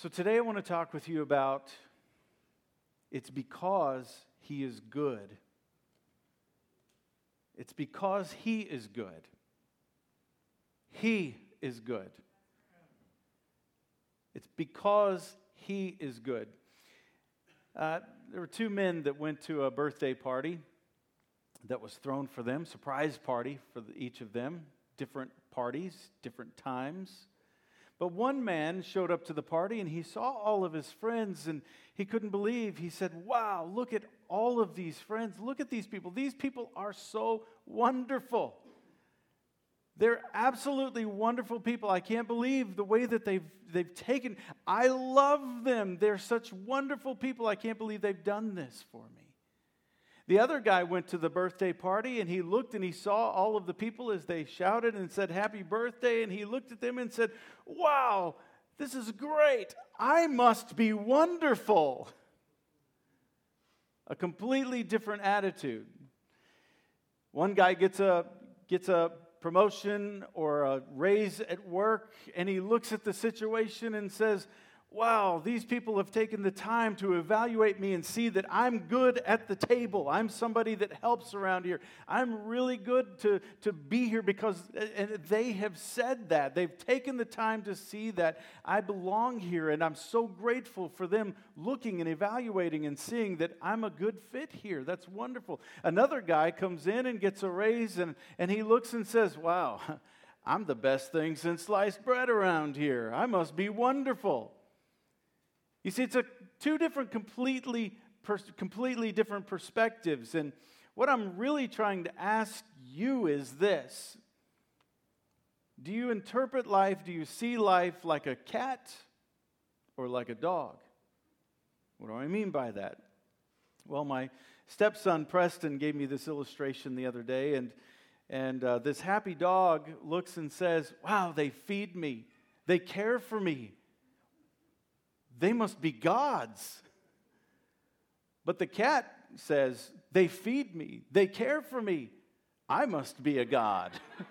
So today I want to talk with you about it's because He is good. It's because He is good. He is good. It's because He is good. There were two men that went to a birthday party that was thrown for them, surprise party for each of them, different parties, different times. But one man showed up to the party and he saw all of his friends and he couldn't believe. He said, "Wow, look at all of these friends. Look at these people. These people are so wonderful. They're absolutely wonderful people. I can't believe the way that they've taken. I love them. They're such wonderful people. I can't believe they've done this for me." The other guy went to the birthday party and he looked and he saw all of the people as they shouted and said, "Happy birthday." And he looked at them and said, "Wow, this is great. I must be wonderful." A completely different attitude. One guy gets a promotion or a raise at work, and he looks at the situation and says, "Wow, these people have taken the time to evaluate me and see that I'm good at the table. I'm somebody that helps around here. I'm really good to be here because," and they have said that. They've taken the time to see that I belong here, and I'm so grateful for them looking and evaluating and seeing that I'm a good fit here. That's wonderful. Another guy comes in and gets a raise, and he looks and says, "Wow, I'm the best thing since sliced bread around here. I must be wonderful." You see, it's two different, completely different perspectives. And what I'm really trying to ask you is this. Do you interpret life, do you see life like a cat or like a dog? What do I mean by that? Well, my stepson Preston gave me this illustration the other day, and this happy dog looks and says, "Wow, they feed me. They care for me. They must be gods." But the cat says, "They feed me. They care for me. I must be a god."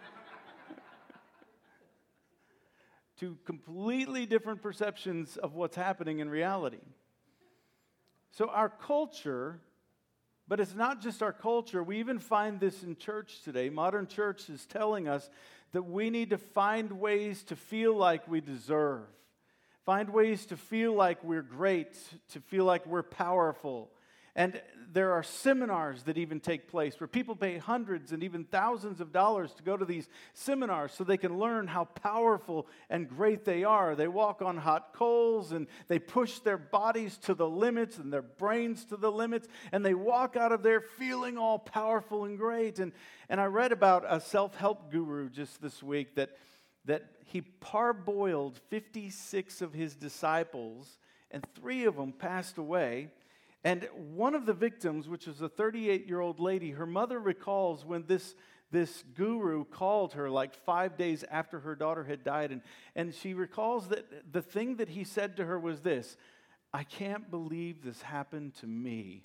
Two completely different perceptions of what's happening in reality. So our culture, but it's not just our culture. We even find this in church today. Modern church is telling us that we need to find ways to feel like we deserve. Find ways to feel like we're great, to feel like we're powerful. And there are seminars that even take place where people pay hundreds and even thousands of dollars to go to these seminars so they can learn how powerful and great they are. They walk on hot coals and they push their bodies to the limits and their brains to the limits, and they walk out of there feeling all powerful and great. And I read about a self-help guru just this week that he parboiled 56 of his disciples, and 3 of them passed away. And one of the victims, which was a 38-year-old lady, her mother recalls when this guru called her like 5 days after her daughter had died, and she recalls that the thing that he said to her was this: "I can't believe this happened to me."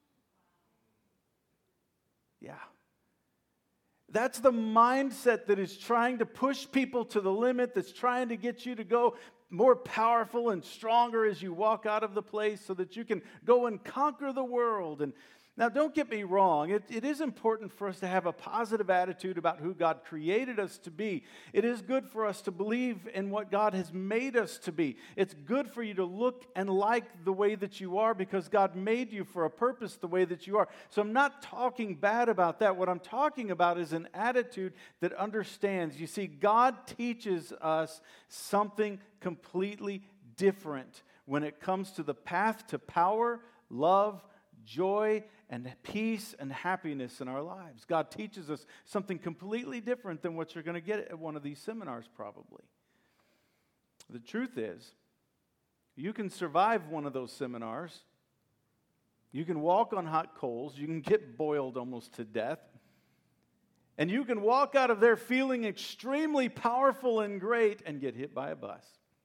Yeah. That's the mindset that is trying to push people to the limit, that's trying to get you to go more powerful and stronger as you walk out of the place so that you can go and conquer the world. And now, don't get me wrong. It is important for us to have a positive attitude about who God created us to be. It is good for us to believe in what God has made us to be. It's good for you to look and like the way that you are because God made you for a purpose the way that you are. So I'm not talking bad about that. What I'm talking about is an attitude that understands. You see, God teaches us something completely different when it comes to the path to power, love, joy, and peace and happiness in our lives. God teaches us something completely different than what you're going to get at one of these seminars probably. The truth is, you can survive one of those seminars. You can walk on hot coals. You can get boiled almost to death. And you can walk out of there feeling extremely powerful and great and get hit by a bus.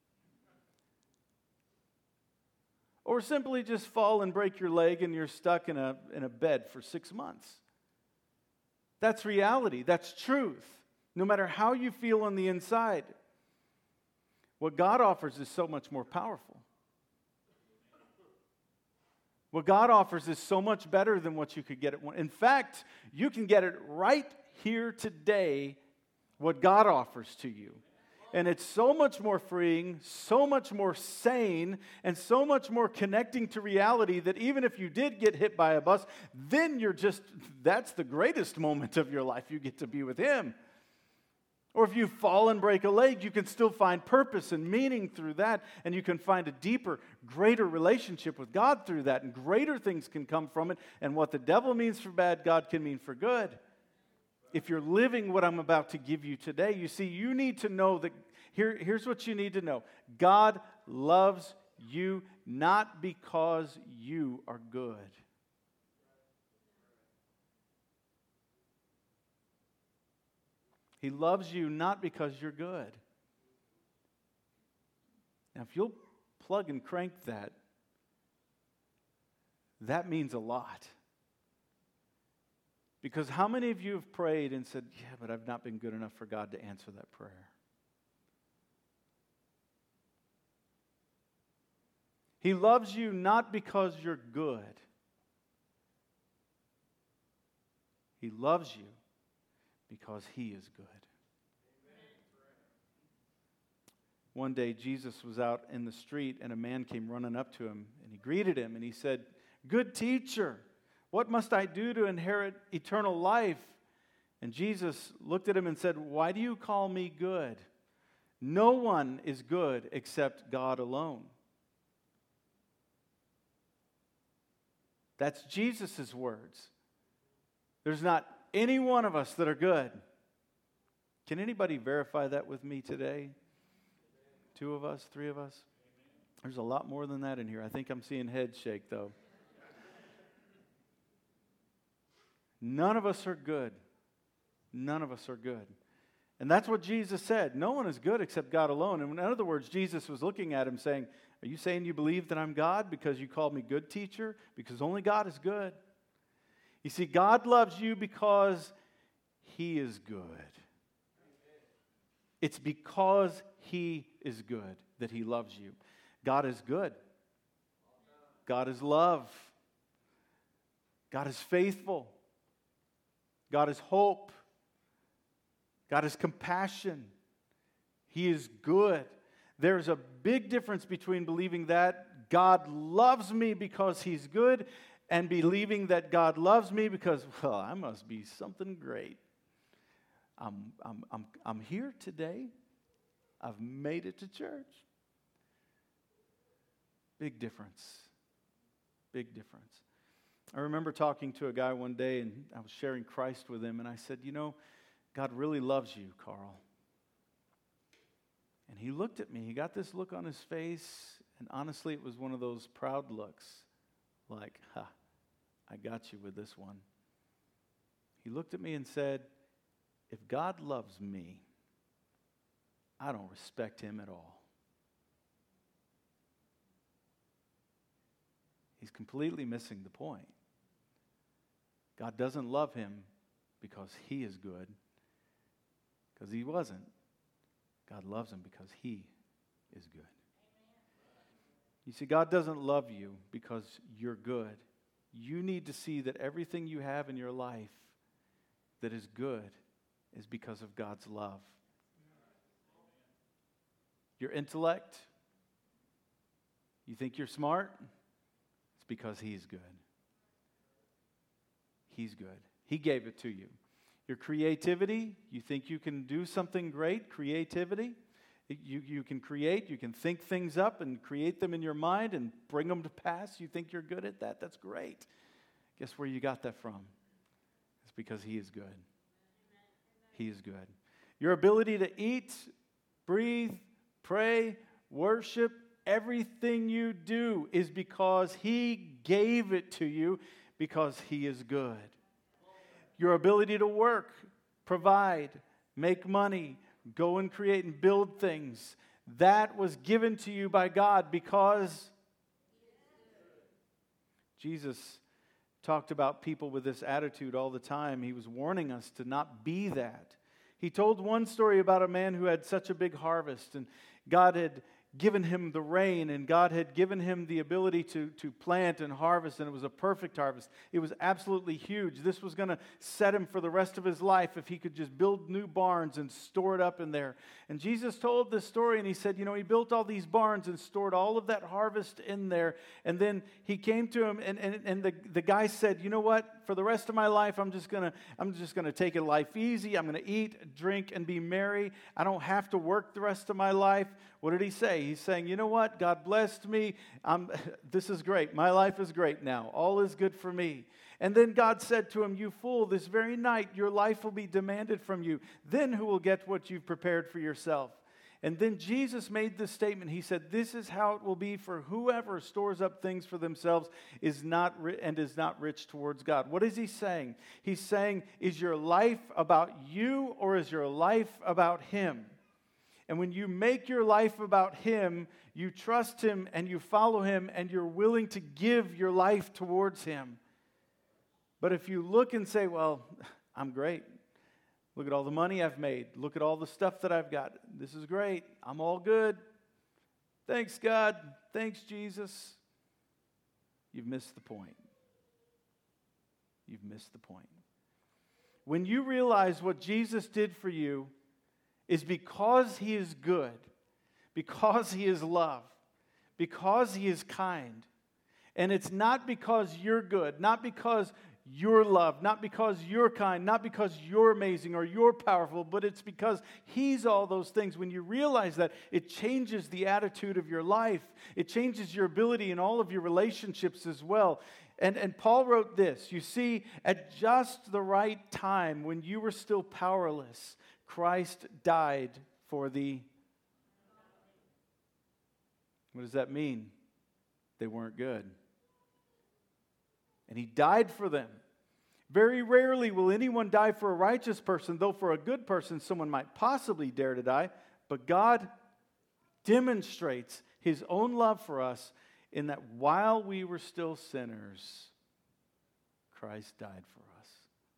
Or simply just fall and break your leg and you're stuck in a bed for 6 months. That's reality. That's truth. No matter how you feel on the inside. What God offers is so much more powerful. What God offers is so much better than what you could get at one. In fact, you can get it right here today, what God offers to you. And it's so much more freeing, so much more sane, and so much more connecting to reality that even if you did get hit by a bus, then that's the greatest moment of your life. You get to be with Him. Or if you fall and break a leg, you can still find purpose and meaning through that, and you can find a deeper, greater relationship with God through that, and greater things can come from it, and what the devil means for bad, God can mean for good. If you're living what I'm about to give you today, you see, you need to know that, here's what you need to know. God loves you not because you are good. He loves you not because you're good. Now, if you'll plug and crank that, that means a lot. Because how many of you have prayed and said, yeah, but I've not been good enough for God to answer that prayer? He loves you not because you're good. He loves you because He is good. One day, Jesus was out in the street, and a man came running up to Him, and he greeted Him, and he said, "Good teacher, what must I do to inherit eternal life?" And Jesus looked at him and said, "Why do you call me good? No one is good except God alone." That's Jesus' words. There's not any one of us that are good. Can anybody verify that with me today? 2 of us, 3 of us? There's a lot more than that in here. I think I'm seeing heads shake, though. None of us are good. None of us are good. And that's what Jesus said. No one is good except God alone. And in other words, Jesus was looking at him saying, are you saying you believe that I'm God because you called me good teacher? Because only God is good. You see, God loves you because He is good. It's because He is good that He loves you. God is good. God is love. God is faithful. God is hope. God is compassion. He is good. There's a big difference between believing that God loves me because He's good and believing that God loves me because, well, I must be something great. I'm here today. I've made it to church. Big difference. Big difference. I remember talking to a guy one day, and I was sharing Christ with him, and I said, you know, God really loves you, Carl. And he looked at me. He got this look on his face, and honestly, it was one of those proud looks, like, I got you with this one. He looked at me and said, if God loves me, I don't respect Him at all. He's completely missing the point. God doesn't love him because he is good, because he wasn't. God loves him because He is good. You see, God doesn't love you because you're good. You need to see that everything you have in your life that is good is because of God's love. Your intellect, you think you're smart? It's because He's good. He's good. He gave it to you. Your creativity, you think you can do something great, creativity. You can create, you can think things up and create them in your mind and bring them to pass. You think you're good at that? That's great. Guess where you got that from? It's because He is good. He is good. Your ability to eat, breathe, pray, worship, everything you do is because He gave it to you because He is good. Your ability to work, provide, make money, go and create and build things, that was given to you by God because Jesus talked about people with this attitude all the time. He was warning us to not be that. He told one story about a man who had such a big harvest, and God had given him the rain, and God had given him the ability to plant and harvest, and it was a perfect harvest. It was absolutely huge. This was going to set him for the rest of his life if he could just build new barns and store it up in there. And Jesus told this story, and he said, he built all these barns and stored all of that harvest in there. And then he came to him, and the guy said, you know what? For the rest of my life, I'm just gonna take a life easy. I'm gonna eat, drink, and be merry. I don't have to work the rest of my life. What did he say? He's saying, you know what? God blessed me. This is great. My life is great now. All is good for me. And then God said to him, you fool, this very night your life will be demanded from you. Then who will get what you've prepared for yourself? And then Jesus made this statement. He said, this is how it will be for whoever stores up things for themselves is not rich towards God. What is he saying? He's saying, is your life about you or is your life about him? And when you make your life about him, you trust him and you follow him and you're willing to give your life towards him. But if you look and say, well, I'm great. Look at all the money I've made. Look at all the stuff that I've got. This is great. I'm all good. Thanks, God. Thanks, Jesus. You've missed the point. You've missed the point. When you realize what Jesus did for you is because he is good, because he is love, because he is kind, and it's not because you're good, not because you're loved, not because you're kind, not because you're amazing or you're powerful, but it's because he's all those things. When you realize that, it changes the attitude of your life. It changes your ability in all of your relationships as well. And Paul wrote this, you see, at just the right time, when you were still powerless, Christ died for the... What does that mean? They weren't good. And he died for them. Very rarely will anyone die for a righteous person, though for a good person someone might possibly dare to die. But God demonstrates his own love for us in that while we were still sinners, Christ died for us.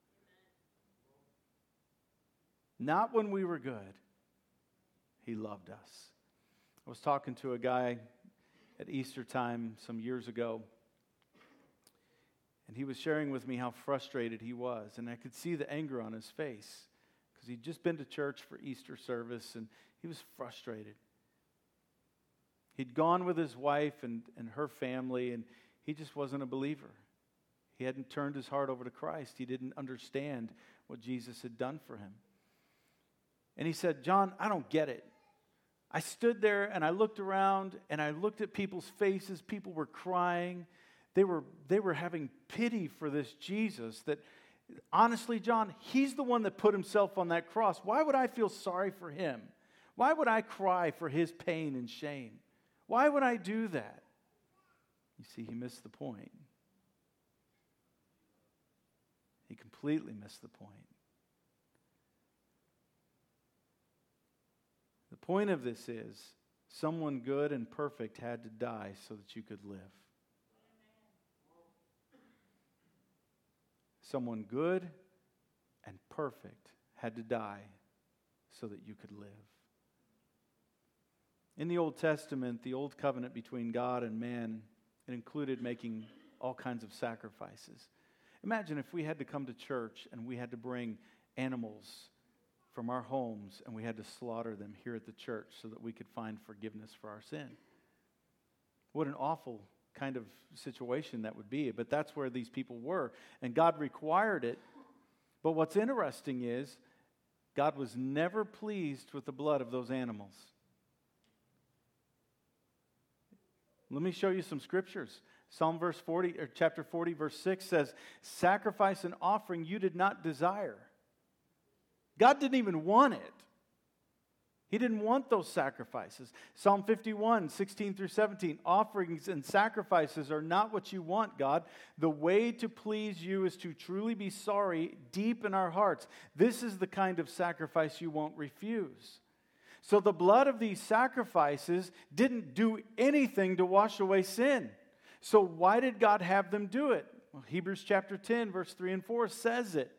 Not when we were good. He loved us. I was talking to a guy at Easter time some years ago, and he was sharing with me how frustrated he was. And I could see the anger on his face because he'd just been to church for Easter service, and he was frustrated. He'd gone with his wife and her family, and he just wasn't a believer. He hadn't turned his heart over to Christ. He didn't understand what Jesus had done for him. And he said, John, I don't get it. I stood there and I looked around and I looked at people's faces. People were crying. They were having pity for this Jesus that, honestly, John, he's the one that put himself on that cross. Why would I feel sorry for him? Why would I cry for his pain and shame? Why would I do that? You see, he missed the point. He completely missed the point. The point of this is someone good and perfect had to die so that you could live. Someone good and perfect had to die so that you could live. In the Old Testament, the old covenant between God and man, it included making all kinds of sacrifices. Imagine if we had to come to church and we had to bring animals from our homes and we had to slaughter them here at the church so that we could find forgiveness for our sin. What an awful kind of situation that would be, but that's where these people were, and God required it. But what's interesting is God was never pleased with the blood of those animals. Let me show you some scriptures. Chapter 40, verse 6 says, sacrifice and offering you did not desire. God didn't even want it. He didn't want those sacrifices. Psalm 51, 16 through 17, offerings and sacrifices are not what you want, God. The way to please you is to truly be sorry deep in our hearts. This is the kind of sacrifice you won't refuse. So the blood of these sacrifices didn't do anything to wash away sin. So why did God have them do it? Well, Hebrews chapter 10, verse 3 and 4 says it.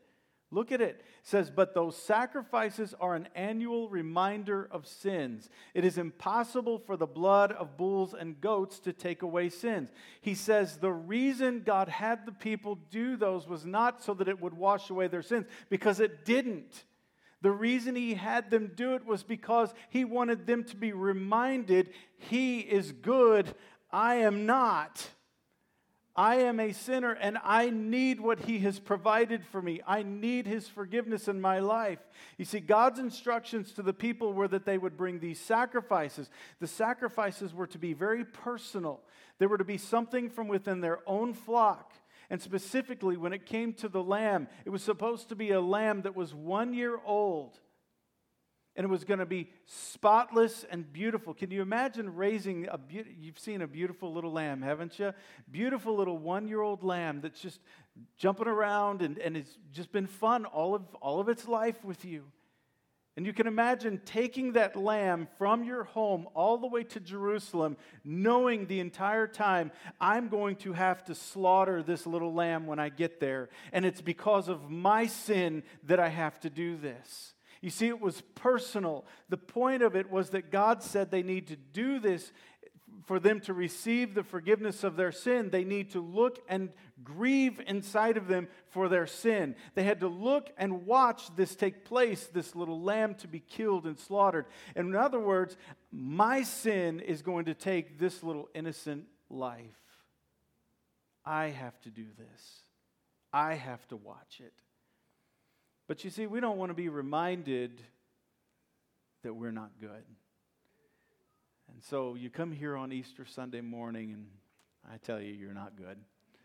Look at it. It says, but those sacrifices are an annual reminder of sins. It is impossible for the blood of bulls and goats to take away sins. He says the reason God had the people do those was not so that it would wash away their sins, because it didn't. The reason he had them do it was because he wanted them to be reminded, he is good, I am not. I am a sinner and I need what he has provided for me. I need his forgiveness in my life. You see, God's instructions to the people were that they would bring these sacrifices. The sacrifices were to be very personal. They were to be something from within their own flock. And specifically, when it came to the lamb, it was supposed to be a lamb that was 1 year old. And it was going to be spotless and beautiful. Can you imagine raising you've seen a beautiful little lamb, haven't you? Beautiful little 1-year-old lamb that's just jumping around and it's just been fun all of its life with you. And you can imagine taking that lamb from your home all the way to Jerusalem, knowing the entire time, I'm going to have to slaughter this little lamb when I get there. And it's because of my sin that I have to do this. You see, it was personal. The point of it was that God said they need to do this for them to receive the forgiveness of their sin. They need to look and grieve inside of them for their sin. They had to look and watch this take place, this little lamb to be killed and slaughtered. And in other words, my sin is going to take this little innocent life. I have to do this. I have to watch it. But you see, we don't want to be reminded that we're not good. And so you come here on Easter Sunday morning and I tell you, you're not good.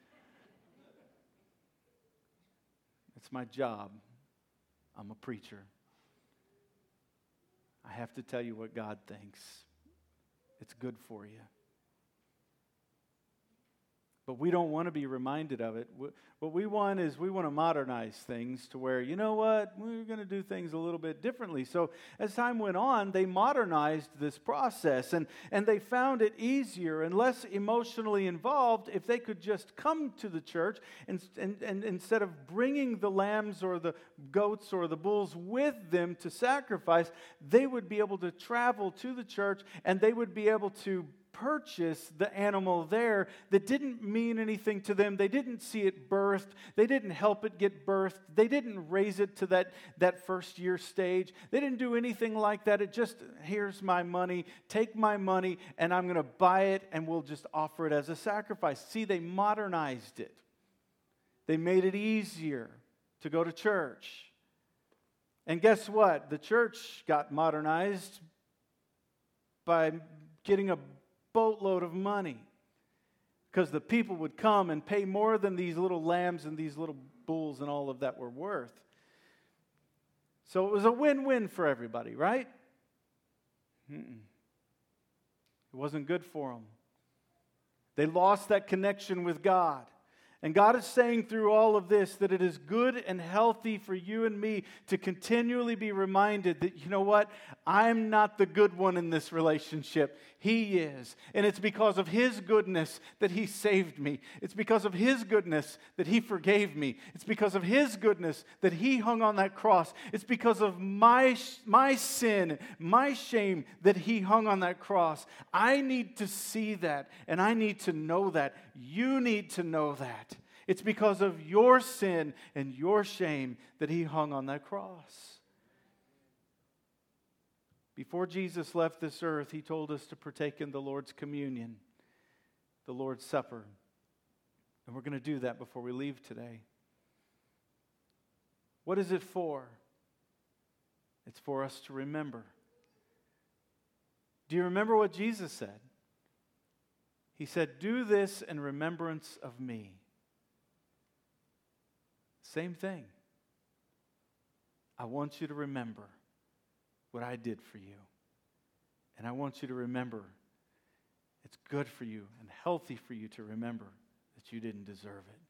It's my job. I'm a preacher. I have to tell you what God thinks. It's good for you. But we don't want to be reminded of it. What we want is we want to modernize things to where, you know what, we're going to do things a little bit differently. So as time went on, they modernized this process and they found it easier and less emotionally involved if they could just come to the church and instead of bringing the lambs or the goats or the bulls with them to sacrifice, they would be able to travel to the church and they would be able to purchase the animal there that didn't mean anything to them. They didn't see it birthed. They didn't help it get birthed. They didn't raise it to that first year stage. They didn't do anything like that. It just, here's my money, take my money, and I'm going to buy it, and we'll just offer it as a sacrifice. See, they modernized it. They made it easier to go to church. And guess what? The church got modernized by getting a boatload of money because the people would come and pay more than these little lambs and these little bulls and all of that were worth. So it was a win-win for everybody, right? It wasn't good for them. They lost that connection with God. And God is saying through all of this that it is good and healthy for you and me to continually be reminded that, you know what, I'm not the good one in this relationship. He is. And it's because of His goodness that He saved me. It's because of His goodness that He forgave me. It's because of His goodness that He hung on that cross. It's because of my sin, my shame that He hung on that cross. I need to see that and I need to know that. You need to know that. It's because of your sin and your shame that He hung on that cross. Before Jesus left this earth, He told us to partake in the Lord's communion, the Lord's Supper. And we're going to do that before we leave today. What is it for? It's for us to remember. Do you remember what Jesus said? He said, "Do this in remembrance of me." Same thing. I want you to remember what I did for you. And I want you to remember it's good for you and healthy for you to remember that you didn't deserve it.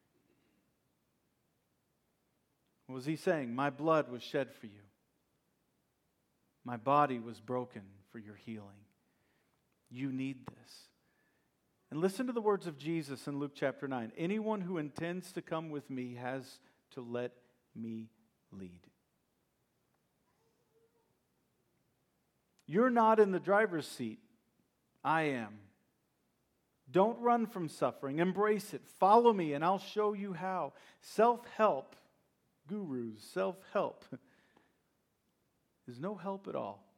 What was He saying? My blood was shed for you. My body was broken for your healing. You need this. And listen to the words of Jesus in Luke chapter 9. Anyone who intends to come with me has to let me lead. You're not in the driver's seat. I am. Don't run from suffering. Embrace it. Follow me, and I'll show you how. Self-help, gurus, self-help is no help at all.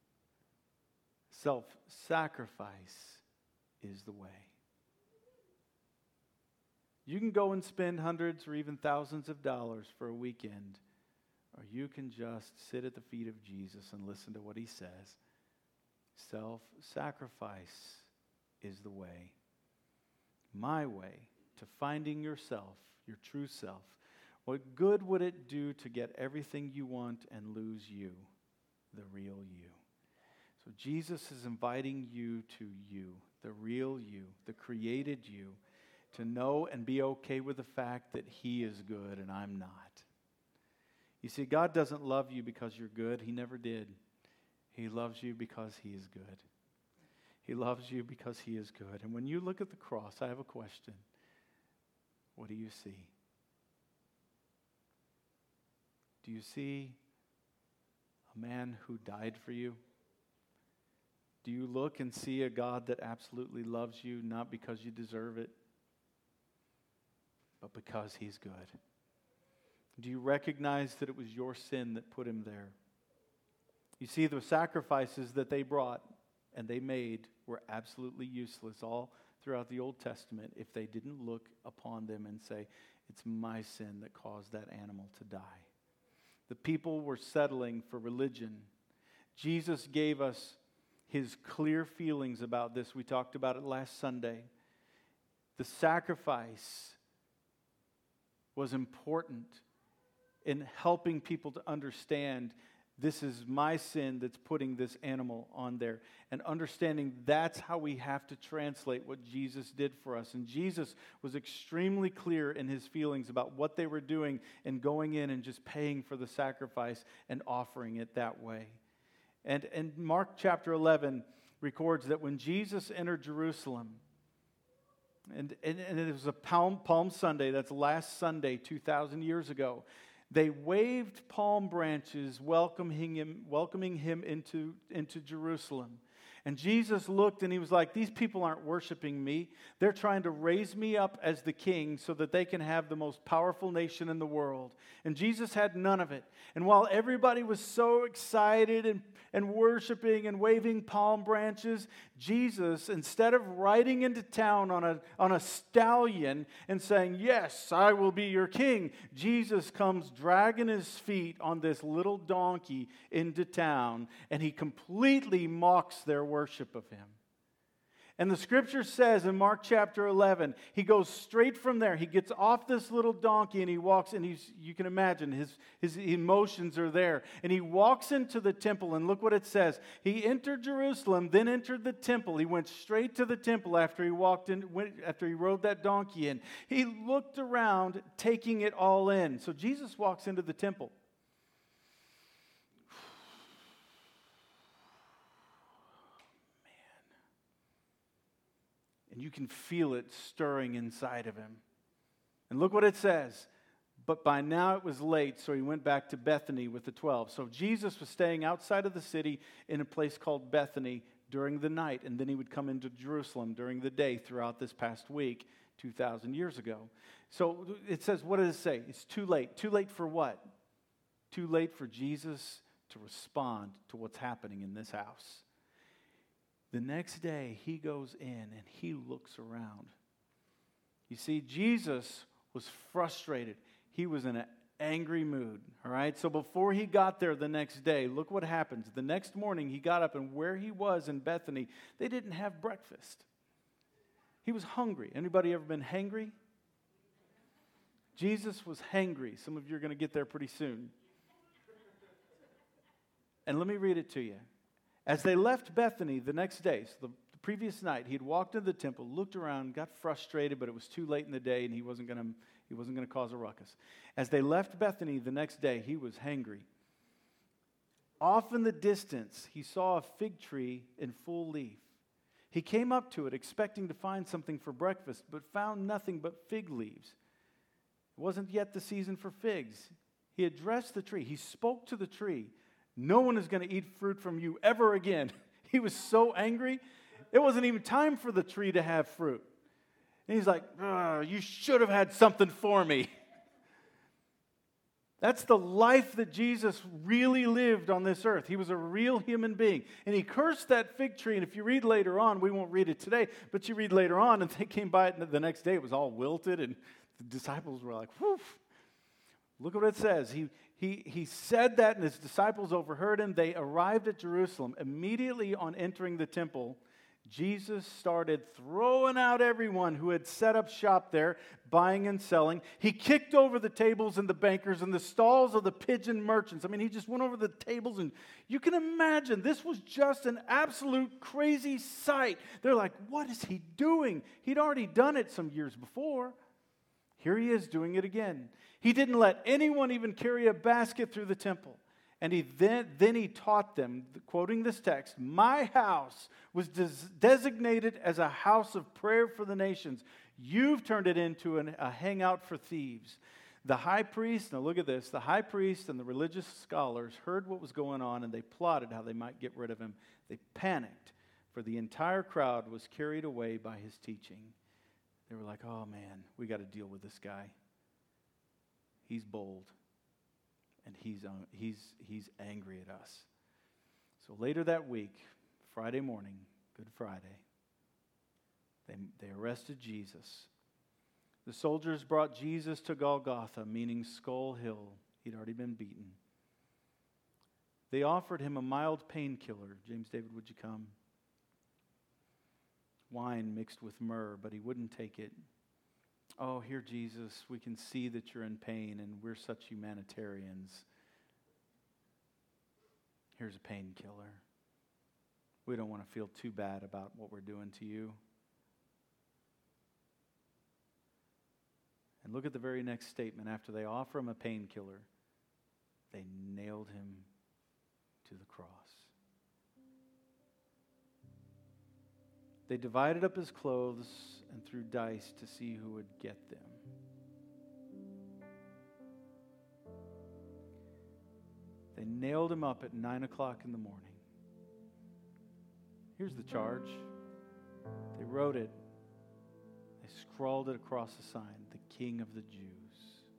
Self-sacrifice is the way. You can go and spend hundreds or even thousands of dollars for a weekend, or you can just sit at the feet of Jesus and listen to what he says. Self-sacrifice is the way. My way to finding yourself, your true self. What good would it do to get everything you want and lose you, the real you? So Jesus is inviting you, the real you, the created you, to know and be okay with the fact that he is good and I'm not. You see, God doesn't love you because you're good. He never did. He loves you because he is good. He loves you because he is good. And when you look at the cross, I have a question. What do you see? Do you see a man who died for you? Do you look and see a God that absolutely loves you, not because you deserve it, but because he's good? Do you recognize that it was your sin that put him there? You see, the sacrifices that they brought and they made were absolutely useless all throughout the Old Testament if they didn't look upon them and say, it's my sin that caused that animal to die. The people were settling for religion. Jesus gave us his clear feelings about this. We talked about it last Sunday. The sacrifice was important in helping people to understand this is my sin that's putting this animal on there. And understanding that's how we have to translate what Jesus did for us. And Jesus was extremely clear in his feelings about what they were doing and going in and just paying for the sacrifice and offering it that way. And Mark chapter 11 records that when Jesus entered Jerusalem, and it was a Palm Sunday, that's last Sunday, 2,000 years ago, they waved palm branches welcoming him into Jerusalem. And Jesus looked and he was like, these people aren't worshiping me. They're trying to raise me up as the king so that they can have the most powerful nation in the world. And Jesus had none of it. And while everybody was so excited and worshiping and waving palm branches, Jesus, instead of riding into town on a stallion and saying, yes, I will be your king, Jesus comes dragging his feet on this little donkey into town, and he completely mocks their worship of him. And the scripture says in Mark chapter 11, he goes straight from there. He gets off this little donkey and he walks, and you can imagine his emotions are there. And he walks into the temple, and look what it says. He entered Jerusalem, then entered the temple. He went straight to the temple after he rode that donkey in. He looked around, taking it all in. So Jesus walks into the temple. And you can feel it stirring inside of him. And look what it says. But by now it was late, so he went back to Bethany with the 12. So Jesus was staying outside of the city in a place called Bethany during the night. And then he would come into Jerusalem during the day throughout this past week, 2,000 years ago. So it says, what does it say? It's too late. Too late for what? Too late for Jesus to respond to what's happening in this house. The next day, he goes in and he looks around. You see, Jesus was frustrated. He was in an angry mood, all right? So before he got there the next day, look what happens. The next morning, he got up, and where he was in Bethany, they didn't have breakfast. He was hungry. Anybody ever been hangry? Jesus was hangry. Some of you are going to get there pretty soon. And let me read it to you. As they left Bethany the next day, so the previous night, he'd walked into the temple, looked around, got frustrated, but it was too late in the day, and he wasn't going to cause a ruckus. As they left Bethany the next day, he was hangry. Off in the distance, he saw a fig tree in full leaf. He came up to it, expecting to find something for breakfast, but found nothing but fig leaves. It wasn't yet the season for figs. He addressed the tree. He spoke to the tree. No one is going to eat fruit from you ever again. He was so angry. It wasn't even time for the tree to have fruit. And he's like, you should have had something for me. That's the life that Jesus really lived on this earth. He was a real human being. And he cursed that fig tree. And if you read later on, we won't read it today, but you read later on, and they came by it the next day. It was all wilted, and the disciples were like, whew. Look what it says. He said that, and his disciples overheard him. They arrived at Jerusalem. Immediately on entering the temple, Jesus started throwing out everyone who had set up shop there, buying and selling. He kicked over the tables and the bankers and the stalls of the pigeon merchants. I mean, he just went over the tables, and you can imagine this was just an absolute crazy sight. They're like, what is he doing? He'd already done it some years before. Here he is doing it again. He didn't let anyone even carry a basket through the temple. And then he taught them, quoting this text, my house was designated as a house of prayer for the nations. You've turned it into a hangout for thieves. The high priest, now look at this, the high priest and the religious scholars heard what was going on, and they plotted how they might get rid of him. They panicked, for the entire crowd was carried away by his teaching. They were like, oh man, we got to deal with this guy. He's bold. And he's angry at us. So later that week, Friday morning, Good Friday, they arrested Jesus. The soldiers brought Jesus to Golgotha, meaning Skull Hill. He'd already been beaten. They offered him a mild painkiller. James David, would you come? Wine mixed with myrrh, but he wouldn't take it. Oh, here, Jesus, we can see that you're in pain, and we're such humanitarians. Here's a painkiller. We don't want to feel too bad about what we're doing to you. And look at the very next statement. After they offer him a painkiller, they nailed him to the cross. They divided up his clothes and threw dice to see who would get them. They nailed him up at 9 o'clock in the morning. Here's the charge. They wrote it. They scrawled it across the sign, the King of the Jews.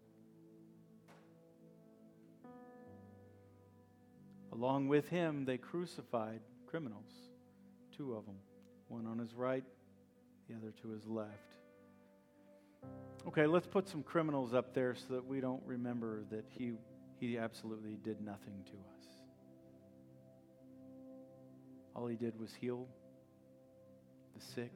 Along with him, they crucified criminals, 2 of them. One on his right, the other to his left. Okay, let's put some criminals up there so that we don't remember that he absolutely did nothing to us. All he did was heal the sick,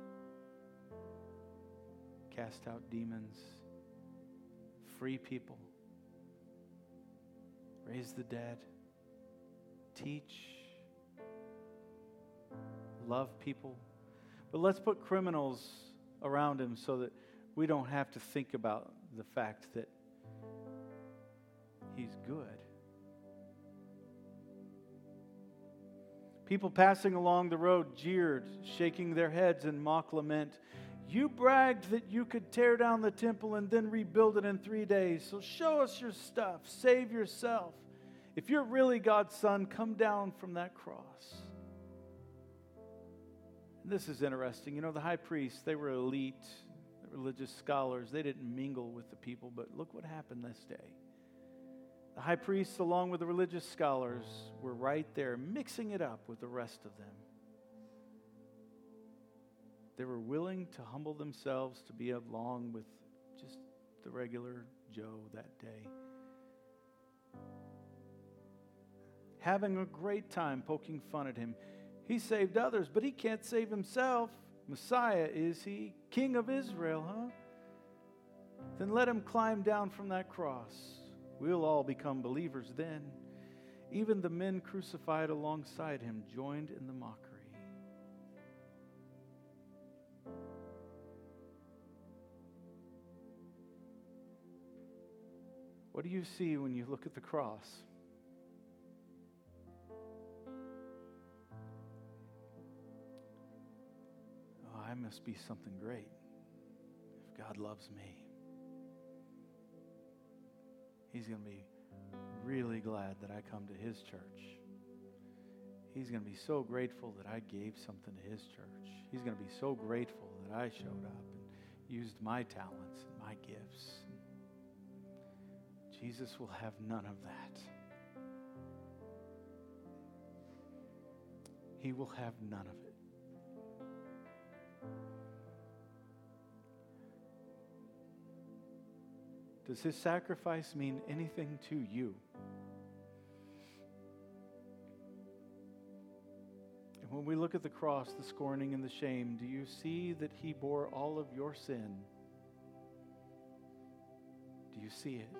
cast out demons, free people, raise the dead, teach, love people. But let's put criminals around him so that we don't have to think about the fact that he's good. People passing along the road jeered, shaking their heads in mock lament. You bragged that you could tear down the temple and then rebuild it in 3 days. So show us your stuff. Save yourself. If you're really God's son, come down from that cross. This is interesting. You know, the high priests, they were elite, religious scholars. They didn't mingle with the people, but look what happened this day. The high priests, along with the religious scholars, were right there, mixing it up with the rest of them. They were willing to humble themselves to be along with just the regular Joe that day. Having a great time poking fun at him. He saved others, but he can't save himself. Messiah is he? King of Israel, huh? Then let him climb down from that cross. We'll all become believers then. Even the men crucified alongside him joined in the mockery. What do you see when you look at the cross? Oh, I must be something great if God loves me. He's going to be really glad that I come to his church. He's going to be so grateful that I gave something to his church. He's going to be so grateful that I showed up and used my talents and my gifts. Jesus will have none of that. He will have none of it. Does his sacrifice mean anything to you? And when we look at the cross, the scorning and the shame, do you see that he bore all of your sin? Do you see it?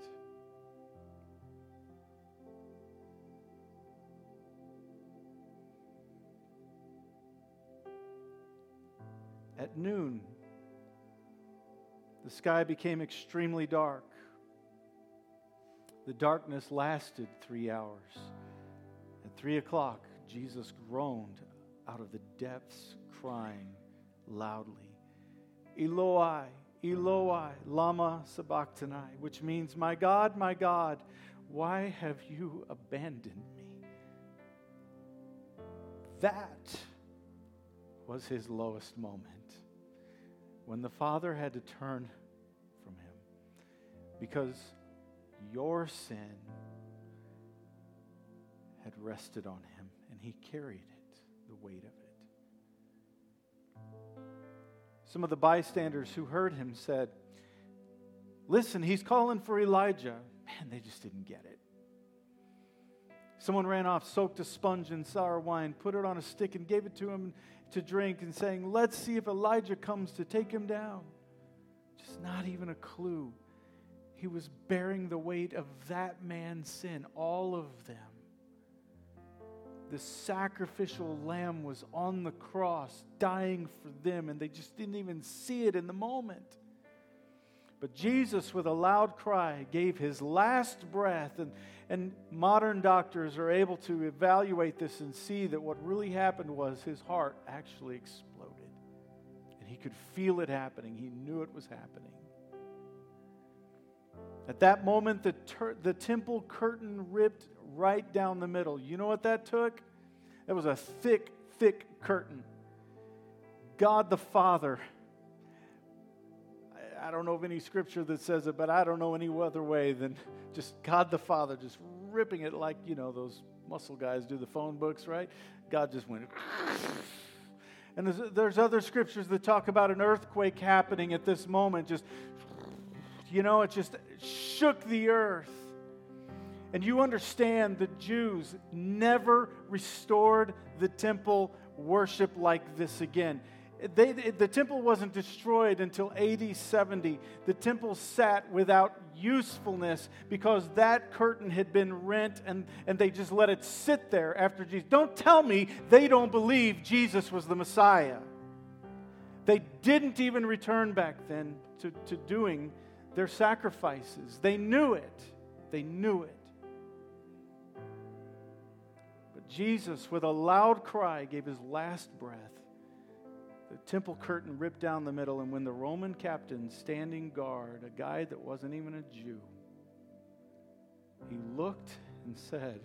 At noon, the sky became extremely dark. The darkness lasted 3 hours. At 3 o'clock, Jesus groaned out of the depths, crying loudly, Eloi, Eloi, lama sabachthani, which means, my God, why have you abandoned me? That was his lowest moment, when the Father had to turn from him, because your sin had rested on him, and he carried it, the weight of it. Some of the bystanders who heard him said, listen, he's calling for Elijah. Man, they just didn't get it. Someone ran off, soaked a sponge in sour wine, put it on a stick and gave it to him to drink, and saying, let's see if Elijah comes to take him down. Just not even a clue. He was bearing the weight of that man's sin, all of them. The sacrificial lamb was on the cross, dying for them, and they just didn't even see it in the moment. But Jesus, with a loud cry, gave his last breath, and modern doctors are able to evaluate this and see that what really happened was his heart actually exploded. And he could feel it happening. He knew it was happening. At that moment, the temple curtain ripped right down the middle. You know what that took? That was a thick, thick curtain. God the Father, I don't know of any scripture that says it, but I don't know any other way than just God the Father just ripping it like, those muscle guys do the phone books, right? God just went. And there's other scriptures that talk about an earthquake happening at this moment. Just, it just shook the earth. And you understand the Jews never restored the temple worship like this again. The temple wasn't destroyed until AD 70. The temple sat without usefulness because that curtain had been rent, and they just let it sit there after Jesus. Don't tell me they don't believe Jesus was the Messiah. They didn't even return back then to doing their sacrifices. They knew it. They knew it. But Jesus, with a loud cry, gave his last breath. The temple curtain ripped down the middle, and when the Roman captain standing guard, a guy that wasn't even a Jew, he looked and said,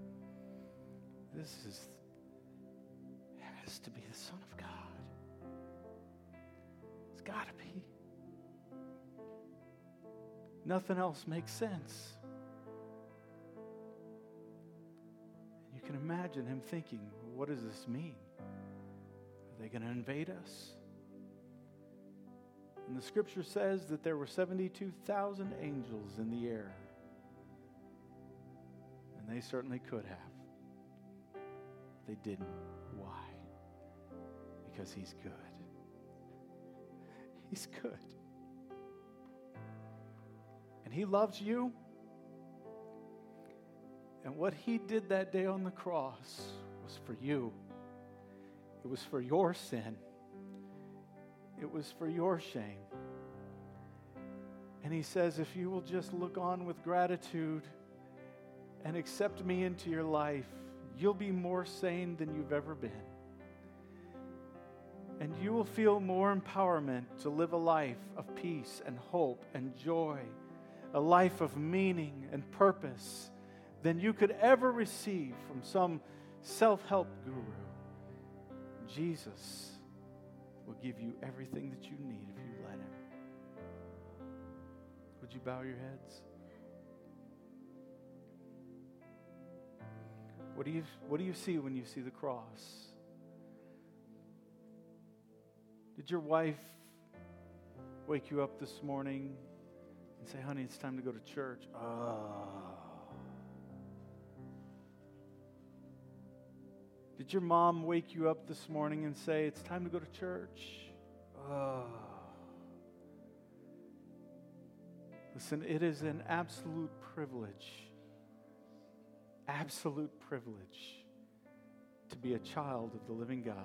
This has to be the Son of God. It's got to be. Nothing else makes sense. You can imagine him thinking, what does this mean? Are they going to invade us? And the scripture says that there were 72,000 angels in the air. And they certainly could have. They didn't. Why? Because he's good. He's good. And he loves you. And what he did that day on the cross was for you. It was for your sin. It was for your shame. And he says, if you will just look on with gratitude and accept me into your life, you'll be more sane than you've ever been. And you will feel more empowerment to live a life of peace and hope and joy, a life of meaning and purpose than you could ever receive from some self-help guru, Jesus will give you everything that you need if you let Him. Would you bow your heads? What do you see when you see the cross? Did your wife wake you up this morning and say, honey, it's time to go to church? Did your mom wake you up this morning and say, it's time to go to church? Listen, it is an absolute privilege to be a child of the living God.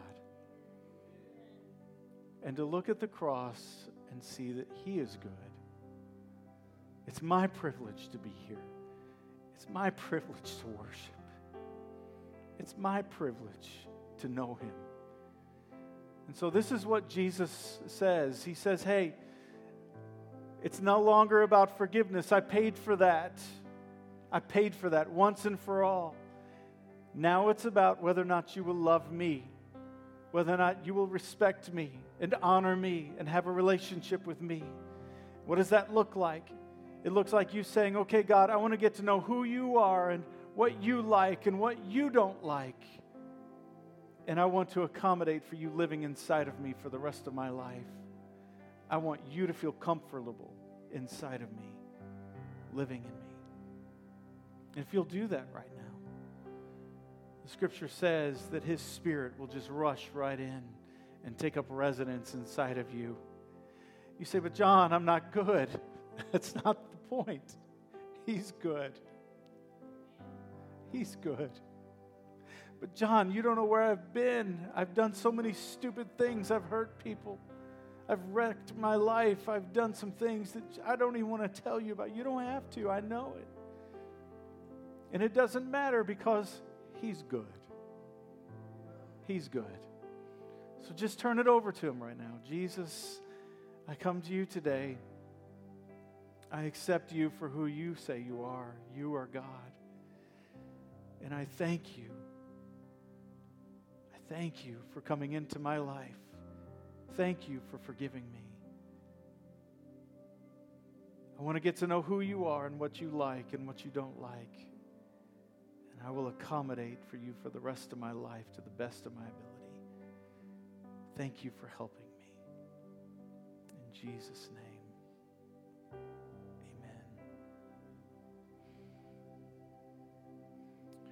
And to look at the cross and see that He is good. It's my privilege to be here. It's my privilege to worship. It's my privilege to know Him. And so this is what Jesus says. He says, hey, it's no longer about forgiveness. I paid for that. I paid for that once and for all. Now it's about whether or not you will love me, whether or not you will respect me and honor me and have a relationship with me. What does that look like? It looks like you saying, okay, God, I want to get to know who you are and what you like and what you don't like. And I want to accommodate for you living inside of me for the rest of my life. I want you to feel comfortable inside of me, living in me. And if you'll do that right now, the Scripture says that His Spirit will just rush right in and take up residence inside of you. You say, but John, I'm not good. That's not the point. He's good. He's good. But John, you don't know where I've been. I've done so many stupid things. I've hurt people. I've wrecked my life. I've done some things that I don't even want to tell you about. You don't have to. I know it. And it doesn't matter because He's good. He's good. So just turn it over to Him right now. Jesus, I come to you today. I accept you for who you say you are. You are God. And I thank you. I thank you for coming into my life. Thank you for forgiving me. I want to get to know who you are and what you like and what you don't like. And I will accommodate for you for the rest of my life to the best of my ability. Thank you for helping me. In Jesus' name.